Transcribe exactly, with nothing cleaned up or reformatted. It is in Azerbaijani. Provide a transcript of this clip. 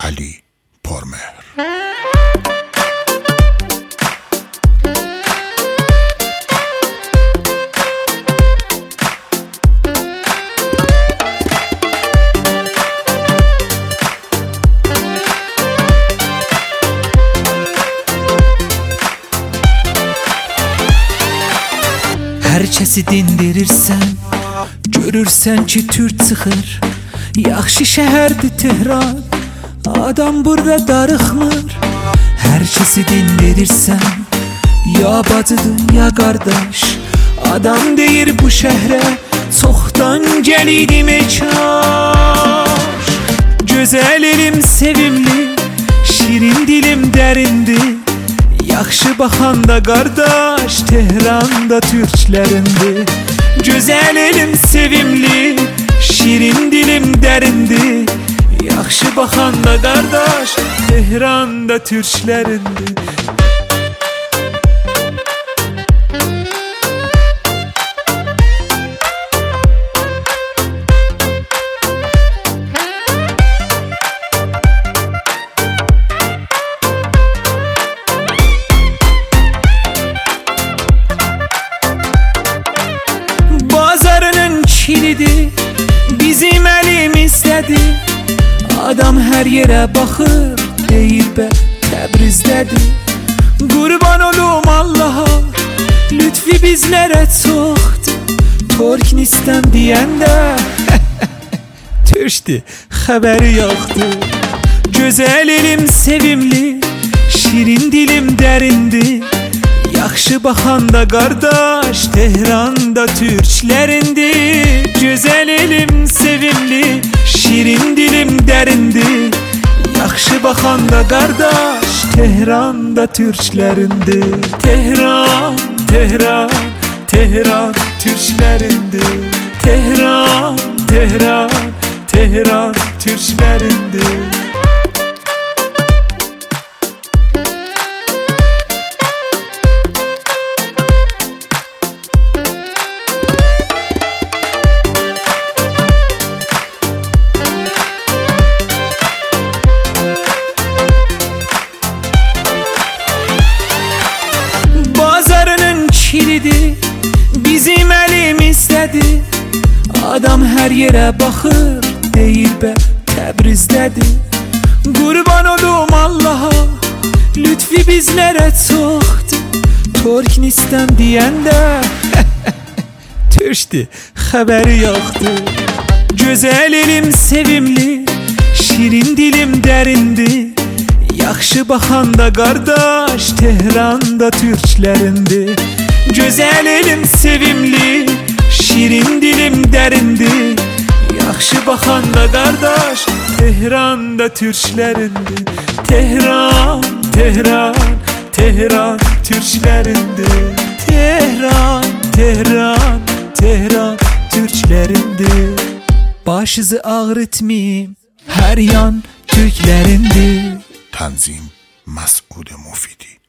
علی پرمهر. Hər kəsi dindirirsən, görürsən ki türk çıxır. Yaxşı şəhərdir Tehran, adam burada darıxmır. Hər kəsi dindirirsən, ya bacıdır ya qardaş. Adam deyir bu şəhrə çoxdan gəliydi mekaş. Gözəl elim sevimli, şirin dilim dərindir. Yaxşı baxanda qardaş, Tehranda türklərindir. Gözəl elim sevimli, şirin dilim dərindir. Yaxşı baxanda qardaş, Tehranda türklərindir. Kilidi bizim əlimizdədir. Adam hər yerə baxır, deyir bə Təbrizdədir. Qurban olum Allaha, lütfi bizlərə çoxdur. Türknistan deyəndə türkdür, xəbəri yoxdur. Gözəl elim sevimli, şirin dilim dərindir. Yaxşı baxanda qardaş, Tehranda türklərindir. Gözəl elim sevimli, şirin dilim dərindir. Yaxşı baxanda qardaş, Tehranda türklərindir. Tehran, Tehran, Tehran türklərindir. Tehran, Tehran, Tehran türklərindir. Kilidi bizim əlimizdədir. Adam hər yerə baxır, deyir bə Təbrizdədir. Qurban olum Allaha, lütfi bizlərə çoxdur. Türknistan deyəndə türkdür, xəbəri yoxdur. Gözəl elim sevimli, şirin dilim dərindir. Yaxşı baxanda qardaş, Tehranda türklərindir. Gözəl elim sevimli, şirin dilim dərindir. Yaxşı baxanda qardaş, Tehranda türklərindir. Tehran, Tehran, Tehran türklərindir. Tehran, Tehran, Tehran türklərindir. Başınızı ağrıtmayım, hər yan türklərindir. تنظیم مسعود مفیدی.